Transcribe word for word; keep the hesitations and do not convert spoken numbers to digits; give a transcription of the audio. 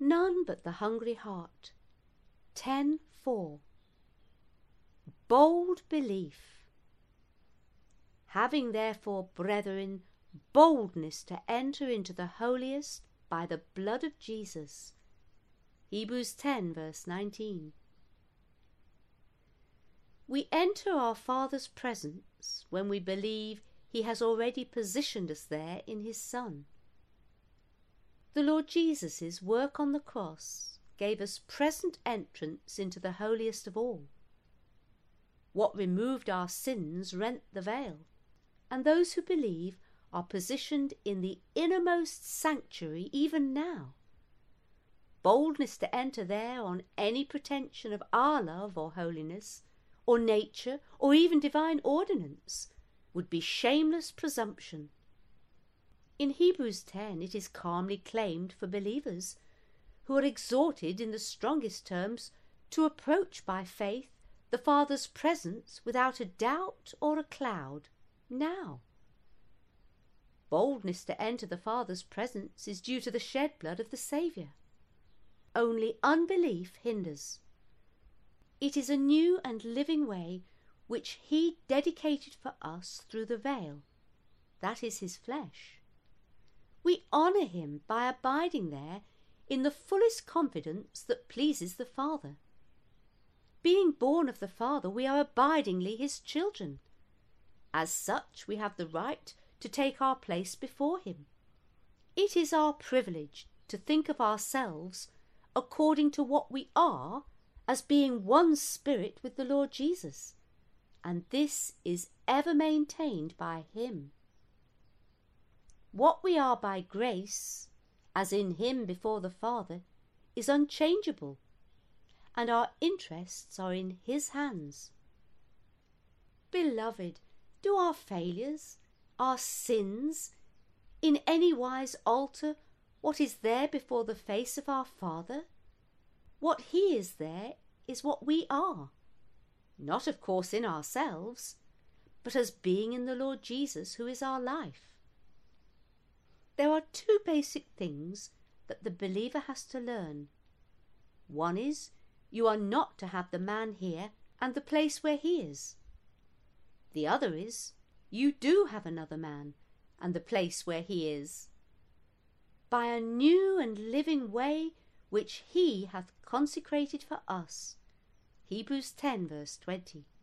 none but the hungry heart. ten four. Bold belief. Having therefore, brethren, boldness to enter into the holiest by the blood of Jesus. Hebrews ten verse nineteen. We enter our Father's presence when we believe he has already positioned us there in his Son. The Lord Jesus' work on the cross gave us present entrance into the holiest of all. What removed our sins rent the veil, and those who believe are positioned in the innermost sanctuary even now. Boldness to enter there on any pretension of our love or holiness, or nature, or even divine ordinance, would be shameless presumption. In Hebrews ten it is calmly claimed for believers, who are exhorted in the strongest terms to approach by faith the Father's presence without a doubt or a cloud, now. Boldness to enter the Father's presence is due to the shed blood of the Saviour. Only unbelief hinders. It is a new and living way which he dedicated for us through the veil, that is his flesh. We honour him by abiding there in the fullest confidence that pleases the Father. Being born of the Father, we are abidingly his children. As such, we have the right to take our place before him. It is our privilege to think of ourselves according to what we are, as being one spirit with the Lord Jesus, and this is ever maintained by him. What we are by grace, as in him before the Father, is unchangeable, and our interests are in his hands. Beloved, do our failures, our sins, in any wise alter what is there before the face of our Father? What he is there is what we are, not of course in ourselves, but as being in the Lord Jesus, who is our life. There are two basic things that the believer has to learn. One is, you are not to have the man here and the place where he is. The other is, you do have another man and the place where he is, by a new and living way which he hath consecrated for us. Hebrews ten verse twenty.